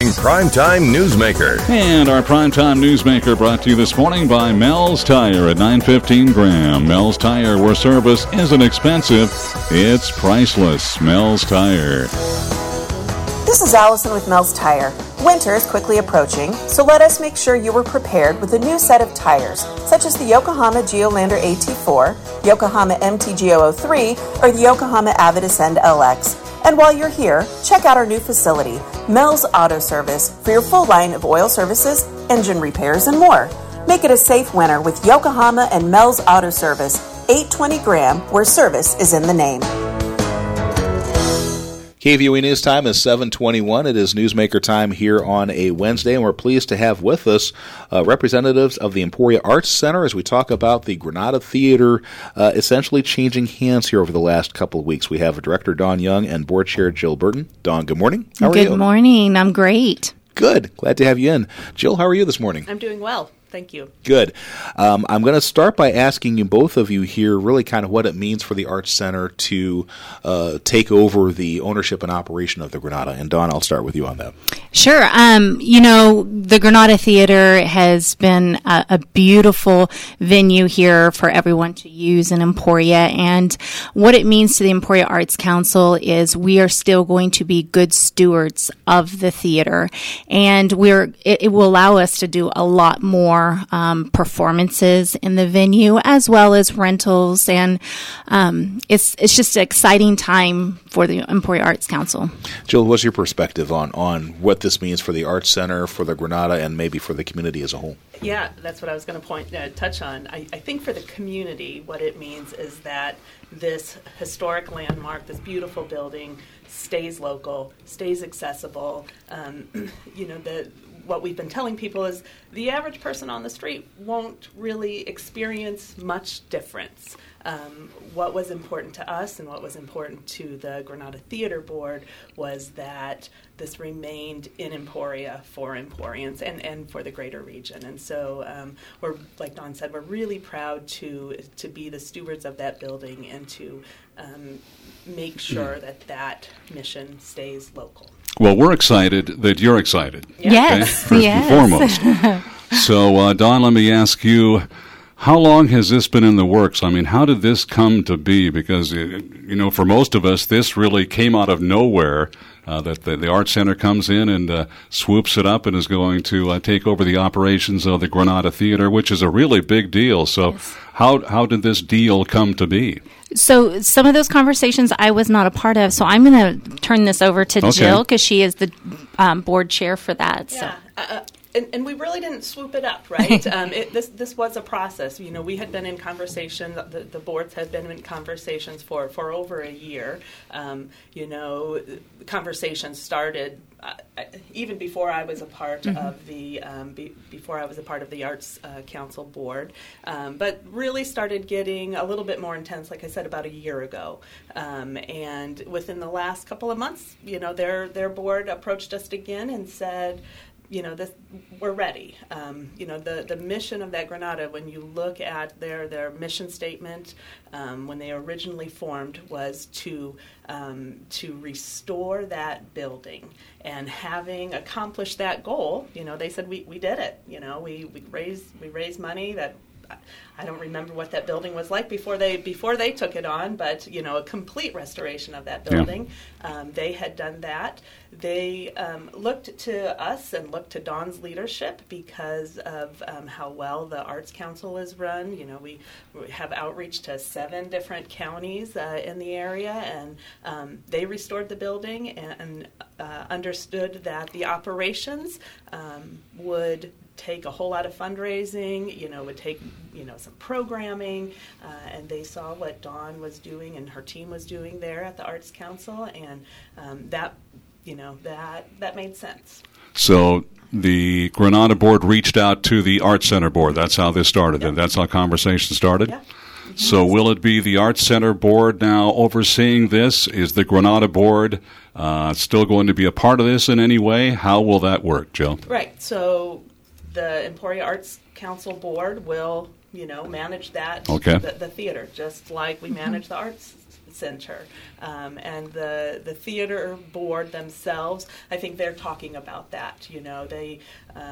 Primetime Newsmaker. And our Primetime Newsmaker brought to you this morning by Mel's Tire at 915 Graham. Mel's Tire, where service isn't expensive, it's priceless. Mel's Tire. This is Allison with Mel's Tire. Winter is quickly approaching, so let us make sure you are prepared with a new set of tires, such as the Yokohama Geolandar AT4, Yokohama MTG003, or the Yokohama Avid Ascend LX. And while you're here, check out our new facility, Mel's Auto Service, for your full line of oil services, engine repairs, and more. Make it a safe winter with Yokohama and Mel's Auto Service, 820 Graham, where service is in the name. KVOE News Time is 7:21. It is Newsmaker time here on a Wednesday, and we're pleased to have with us representatives of the Emporia Arts Center as we talk about the Granada Theater essentially changing hands here over the last couple of weeks. We have Director Dawn Young and Board Chair Jill Burton. Dawn, good morning. How are you? Good morning. I'm great. Good. Glad to have you in. Jill, how are you this morning? I'm doing well. Thank you. Good. I'm going to start by asking you, both of you here, really kind of what it means for the Arts Center to take over the ownership and operation of the Granada. And Dawn, I'll start with you on that. Sure. The Granada Theater has been a beautiful venue here for everyone to use in Emporia. And what it means to the Emporia Arts Council is we are still going to be good stewards of the theater. And it will allow us to do a lot more performances in the venue, as well as rentals, and it's just an exciting time for the Emporia Arts Council. Jill, what's your perspective on what this means for the Arts Center, for the Granada, and maybe for the community as a whole? Yeah, that's what I was going to touch on. I think for the community, what it means is that this historic landmark, this beautiful building, stays local, stays accessible. What we've been telling people is the average person on the street won't really experience much difference. What was important to us and what was important to the Granada Theater Board was that this remained in Emporia for Emporians and for the greater region. And so we're, like Dawn said, we're really proud to be the stewards of that building and to make sure that mission stays local. Well, we're excited that you're excited. Yes, okay? First and foremost. So, Dawn, let me ask you, how long has this been in the works? I mean, how did this come to be? Because, for most of us, this really came out of nowhere, that the Arts Center comes in and swoops it up and is going to take over the operations of the Granada Theater, which is a really big deal. So yes. How did this deal come to be? So some of those conversations I was not a part of, so I'm going to turn this over to Jill, because she is the board chair for that. Yeah. So. And we really didn't swoop it up, right? This was a process. We had been in conversation. The boards had been in conversations for over a year. Conversations started even before I was a part of the Arts Council board, but really started getting a little bit more intense, like I said, about a year ago. And within the last couple of months, their board approached us again and said, we're ready. The mission of that Granada, when you look at their mission statement, when they originally formed, was to restore that building. And having accomplished that goal, they said we did it. We raised money that. I don't remember what that building was like before they took it on, but a complete restoration of that building. Yeah. They had done that. They looked to us and looked to Dawn's leadership because of how well the Arts Council is run. We have outreach to 7 different counties in the area, and they restored the building and understood that the operations would take a whole lot of fundraising, would take, some programming, and they saw what Dawn was doing and her team was doing there at the Arts Council, and that made sense. So the Granada board reached out to the Arts Center board. That's how this started. Yep. That's how conversation started? Yeah. So will it be the Arts Center board now overseeing this? Is the Granada board still going to be a part of this in any way? How will that work, Jill? Right. So the Emporia Arts Council board will, manage that, the theater, just like we manage the arts Center. And the theater board themselves, I think they're talking about that. They...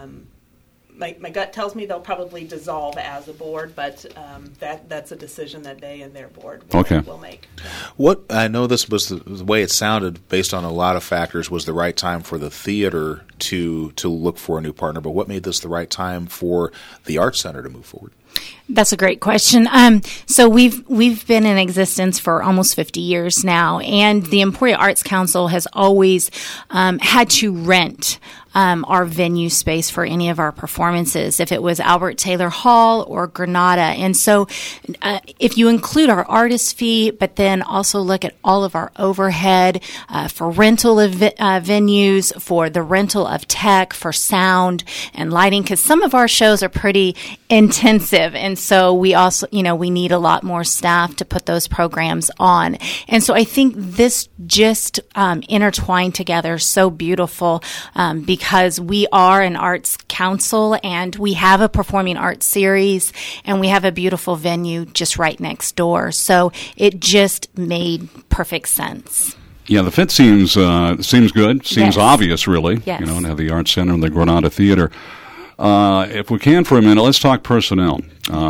My gut tells me they'll probably dissolve as a board, but that's a decision that they and their board will make. What I know this was the way it sounded based on a lot of factors was the right time for the theater to look for a new partner, but what made this the right time for the Arts Center to move forward? That's a great question. So we've been in existence for almost 50 years now, and the Emporia Arts Council has always had to rent our venue space for any of our performances, if it was Albert Taylor Hall or Granada. And so if you include our artist fee, but then also look at all of our overhead for rental of venues, for the rental of tech, for sound and lighting, because some of our shows are pretty intensive. And so we also, we need a lot more staff to put those programs on. And so I think this just intertwined together so beautiful because we are an arts council and we have a performing arts series and we have a beautiful venue just right next door. So it just made perfect sense. Yeah, the fit seems good. Seems obvious, really. Yes. To have the Arts Center and the Granada Theater. If we can for a minute, let's talk personnel.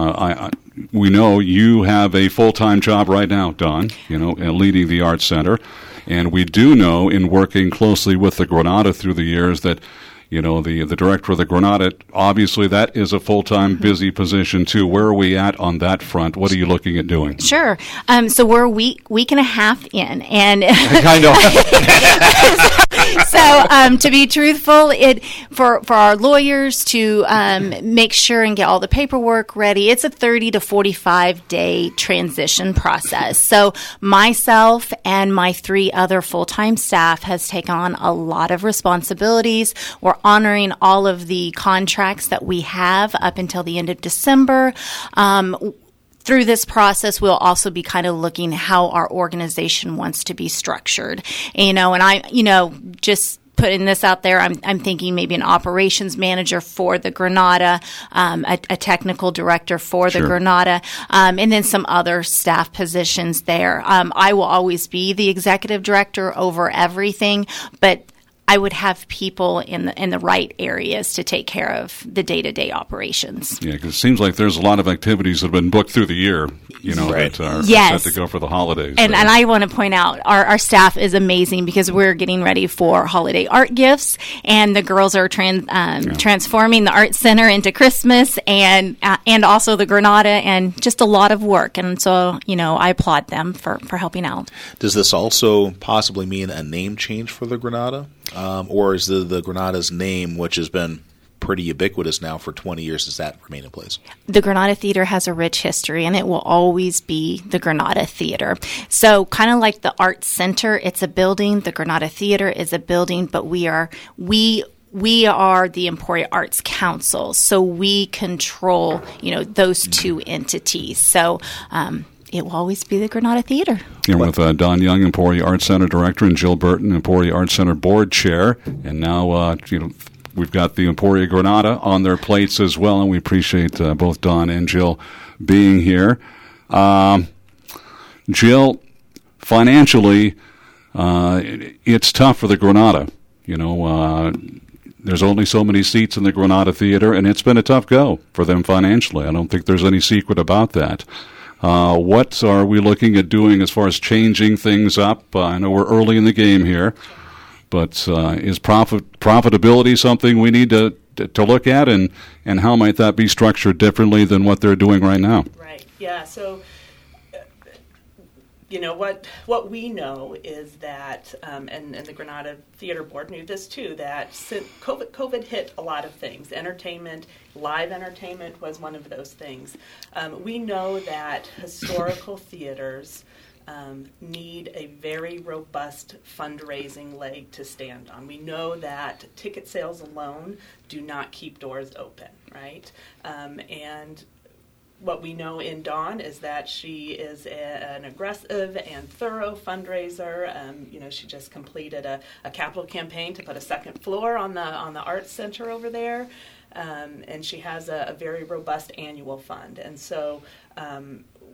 We know you have a full-time job right now, Dawn, leading the Arts Center. And we do know, in working closely with the Granada through the years, that the director of the Granada, obviously that is a full-time busy position too. Where are we at on that front? What are you looking at doing? Sure. So we're a week and a half in, and I know. So to be truthful, for our lawyers to make sure and get all the paperwork ready, it's a 30 to 45 day transition process. So myself and my 3 other full-time staff has taken on a lot of responsibilities. We're honoring all of the contracts that we have up until the end of December. Through this process, we'll also be kind of looking how our organization wants to be structured. And I, just putting this out there, I'm thinking maybe an operations manager for the Granada, a technical director for the Granada, and then some other staff positions there. I will always be the executive director over everything, but I would have people in the right areas to take care of the day-to-day operations. Yeah, because it seems like there's a lot of activities that have been booked through the year, that are set to go for the holidays. And I want to point out, our staff is amazing because we're getting ready for holiday art gifts, and the girls are transforming the Art Center into Christmas, and also the Granada, and just a lot of work. And so, I applaud them for helping out. Does this also possibly mean a name change for the Granada? Or is the Granada's name, which has been pretty ubiquitous now for 20 years, does that remain in place? The Granada Theater has a rich history, and it will always be the Granada Theater. So kind of like the Arts Center, it's a building. The Granada Theater is a building, but we are the Emporia Arts Council, so we control, those 2 entities. So, it will always be the Granada Theater. Here with Dawn Young, Emporia Arts Center Director, and Jill Burton, Emporia Arts Center Board Chair. And now, we've got the Emporia Granada on their plates as well, and we appreciate both Dawn and Jill being here. Jill, financially, it's tough for the Granada. There's only so many seats in the Granada Theater, and it's been a tough go for them financially. I don't think there's any secret about that. What are we looking at doing as far as changing things up? I know we're early in the game here, but is profitability something we need to look at, and how might that be structured differently than what they're doing right now? Right. Yeah. So, what we know is that, and the Granada Theater Board knew this too, that since COVID hit a lot of things. Live entertainment was one of those things. We know that historical theaters need a very robust fundraising leg to stand on. We know that ticket sales alone do not keep doors open, right? And what we know in Dawn is that she is an aggressive and thorough fundraiser. She just completed a capital campaign to put a second floor on the Arts Center over there, and she has a very robust annual fund. And so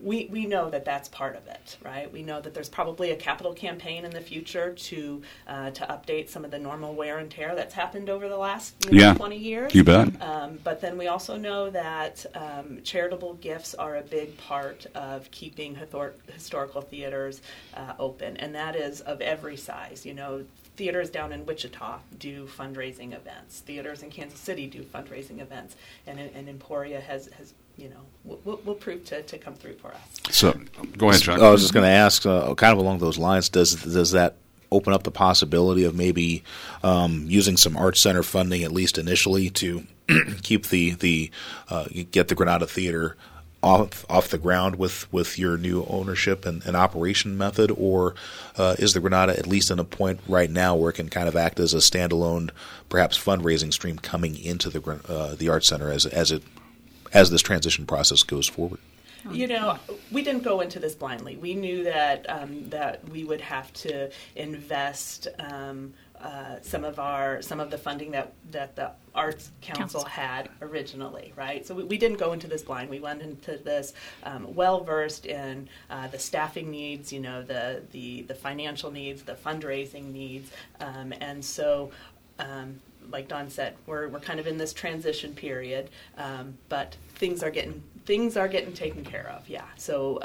we know that that's part of it, right? We know that there's probably a capital campaign in the future to update some of the normal wear and tear that's happened over the last 20 years. You bet. But then we also know that charitable gifts are a big part of keeping historical theaters open, and that is of every size. Theaters down in Wichita do fundraising events. Theaters in Kansas City do fundraising events, and Emporia has will prove to come through for us. So, go ahead, Chuck. I was just going to ask, kind of along those lines, does that open up the possibility of maybe using some Arts Center funding, at least initially, to keep get the Granada Theater off the ground with your new ownership and operation method, or is the Granada at least in a point right now where it can kind of act as a standalone, perhaps fundraising stream coming into the Arts Center as this transition process goes forward? We didn't go into this blindly. We knew that we would have to invest some of the funding that the Arts Council had originally, right? So we didn't go into this blind. We went into this well versed in the staffing needs, the financial needs, the fundraising needs, and so. Like Don said, we're kind of in this transition period, but things are getting taken care of. Yeah. So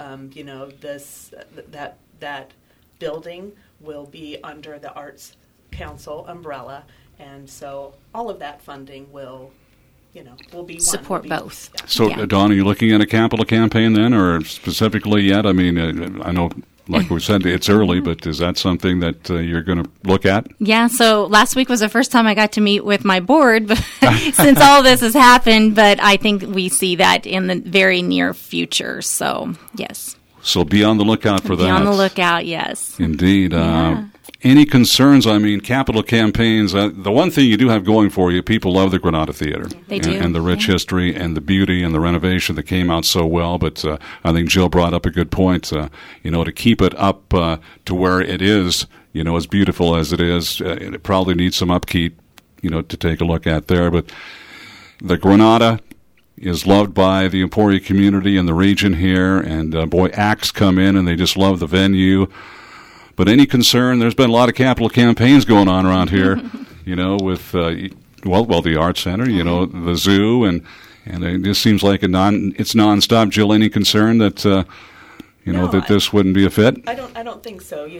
that building will be under the Arts Council umbrella, and so all of that funding will be support both. Yeah. So, Don, are you looking at a capital campaign then, or specifically yet? I mean, I know. Like we said, it's early, but is that something that you're going to look at? Yeah, so last week was the first time I got to meet with my board since all this has happened, but I think we see that in the very near future, so yes. So be on the lookout for that. Be on the lookout, yes. Indeed. Yeah. Any concerns? I mean, capital campaigns, the one thing you do have going for you, people love the Granada Theater. They do. And the rich history and the beauty and the renovation that came out so well. But I think Jill brought up a good point. To keep it up to where it is, as beautiful as it is, it probably needs some upkeep, to take a look at there. But the Granada is loved by the Emporia community and the region here. And, acts come in and they just love the venue. But any concern, there's been a lot of capital campaigns going on around here, with, the Arts Center, the zoo, and it just seems like it's nonstop. Jill, any concern that, that this wouldn't be a fit? I don't think so.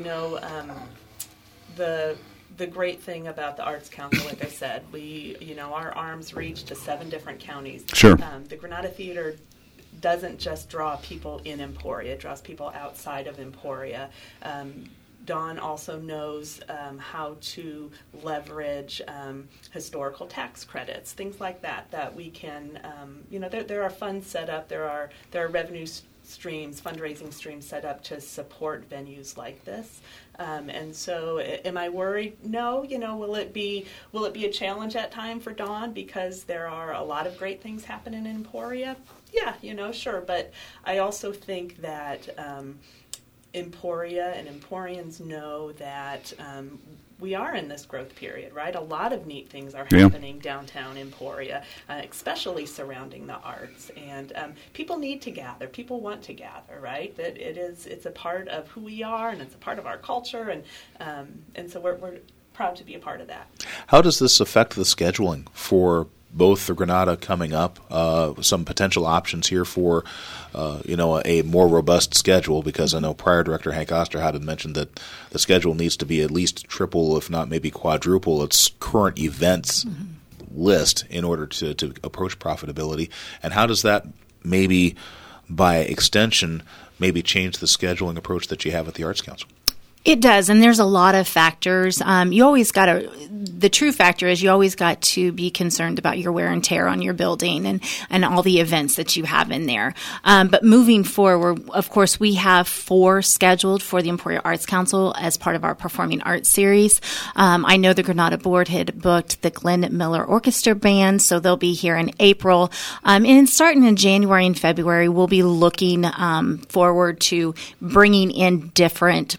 The great thing about the Arts Council, like I said, our arms reach to 7 different counties. Sure. The Granada Theater doesn't just draw people in Emporia, it draws people outside of Emporia. Dawn also knows how to leverage historical tax credits, things like that we can, there are funds set up, there are revenue streams, fundraising streams set up to support venues like this. And so am I worried? No. Will it be a challenge at time for Dawn because there are a lot of great things happening in Emporia? Yeah, sure. But I also think that Emporia and Emporians know that we are in this growth period, right? A lot of neat things are happening downtown Emporia, especially surrounding the arts. And people need to gather. People want to gather, right? That it's a part of who we are, and it's a part of our culture, and so we're proud to be a part of that. How does this affect the scheduling for both the Granada coming up, some potential options here for, a more robust schedule, because I know prior director Hank Osterhout had mentioned that the schedule needs to be at least triple, if not maybe quadruple, its current events list in order to approach profitability. And how does that maybe, by extension, maybe change the scheduling approach that you have at the Arts Council? It does, and there's a lot of factors. The true factor is you always got to be concerned about your wear and tear on your building and all the events that you have in there. But moving forward, of course, we have 4 scheduled for the Emporia Arts Council as part of our Performing Arts series. I know the Granada Board had booked the Glenn Miller Orchestra Band, so they'll be here in April. And starting in January and February, we'll be looking forward to bringing in different performers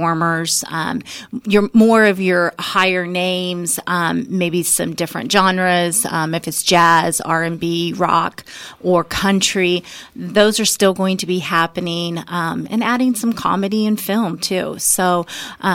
performers, more of your higher names, maybe some different genres, if it's jazz, R&B, rock, or country. Those are still going to be happening, and adding some comedy and film too. So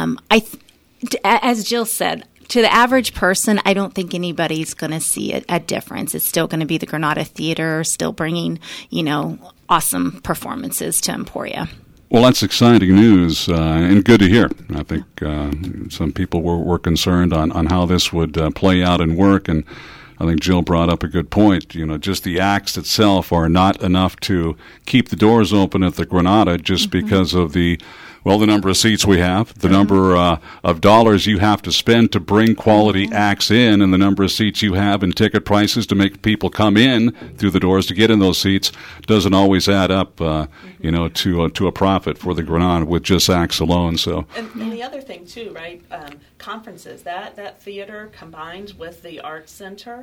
as Jill said, to the average person, I don't think anybody's going to see a difference. It's still going to be the Granada Theater, still bringing, awesome performances to Emporia. Well, that's exciting news and good to hear. I think some people were concerned on how this would play out and work, and I think Jill brought up a good point. Just the acts itself are not enough to keep the doors open at the Granada just because of the number of seats we have, the number of dollars you have to spend to bring quality acts in, and the number of seats you have and ticket prices to make people come in through the doors to get in those seats doesn't always add up, to a profit for the Granada with just acts alone. So, and the other thing too, right? Conferences, that theater combined with the Arts Center,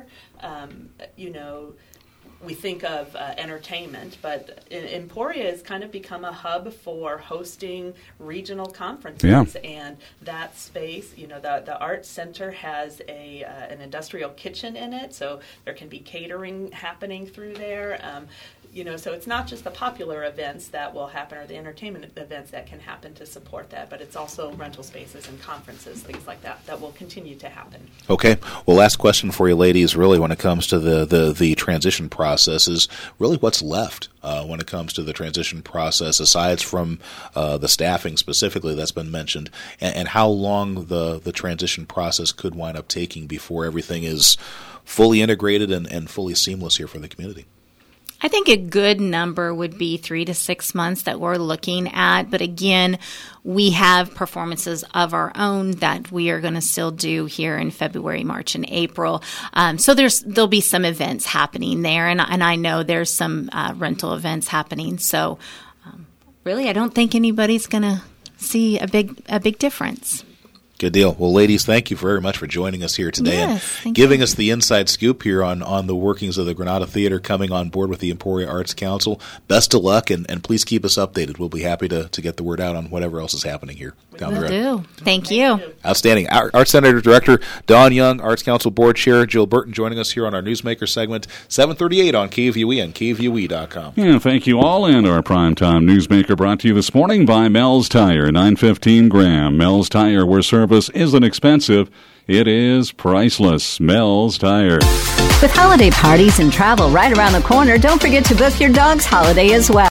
we think of entertainment, but Emporia has kind of become a hub for hosting regional conferences. Yeah. And that space, the Arts Center has an industrial kitchen in it, so there can be catering happening through there. So it's not just the popular events that will happen or the entertainment events that can happen to support that, but it's also rental spaces and conferences, things like that will continue to happen. Okay. Well, last question for you ladies, really, when it comes to the transition process is really what's left when it comes to the transition process, aside from the staffing specifically that's been mentioned, and how long the transition process could wind up taking before everything is fully integrated and fully seamless here for the community. I think a good number would be 3 to 6 months that we're looking at. But again, we have performances of our own that we are going to still do here in February, March, and April. So there'll be some events happening there, and I know there's some rental events happening. So really, I don't think anybody's going to see a big difference. Good deal. Well, ladies, thank you very much for joining us here today and giving us the inside scoop here on the workings of the Granada Theater coming on board with the Emporia Arts Council. Best of luck, and please keep us updated. We'll be happy to get the word out on whatever else is happening here down the road. Will do. Thank you. Outstanding. Arts Center Director Dawn Young, Arts Council Board Chair Jill Burton joining us here on our Newsmaker segment, 7:38 on KVUE and KVUE.com. Yeah, thank you all, and our primetime Newsmaker brought to you this morning by Mel's Tire, 915 Graham. Mel's Tire, where service isn't expensive, it is priceless. Mel's Tire. With holiday parties and travel right around the corner, don't forget to book your dog's holiday as well.